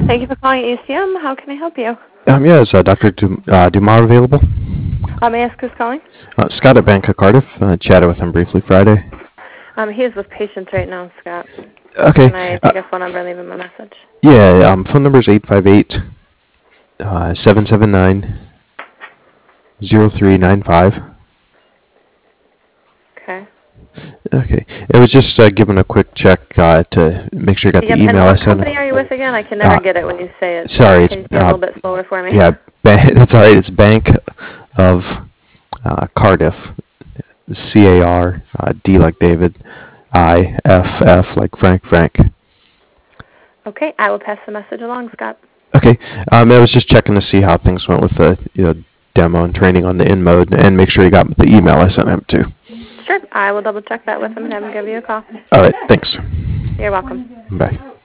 Thank you for calling ECM. How can I help you? Yeah, is Dr. Dumas available? May I ask who's calling? Scott at Bank of Cardiff. Chatted with him briefly Friday. He is with patients right now, Scott. Okay. Can I take a phone number and leave him a message? Yeah, phone number is 858-779-0395. Okay. Okay. It was just giving a quick check to make sure you got the Yep, email and I what sent. company are you with again? I can never get it when you say it. Sorry, Can you say it a little bit slower for me? Yeah, that's all right. It's Bank of Cardiff. C-A-R, D like David, I-F-F like Frank. Okay, I will pass the message along, Scott. Okay. I was just checking to see how things went with the demo and training on the InMode, and make sure you got the email I sent him too. Sure, I will double check that with him and have him give you a call. All right. Thanks. You're welcome. Bye.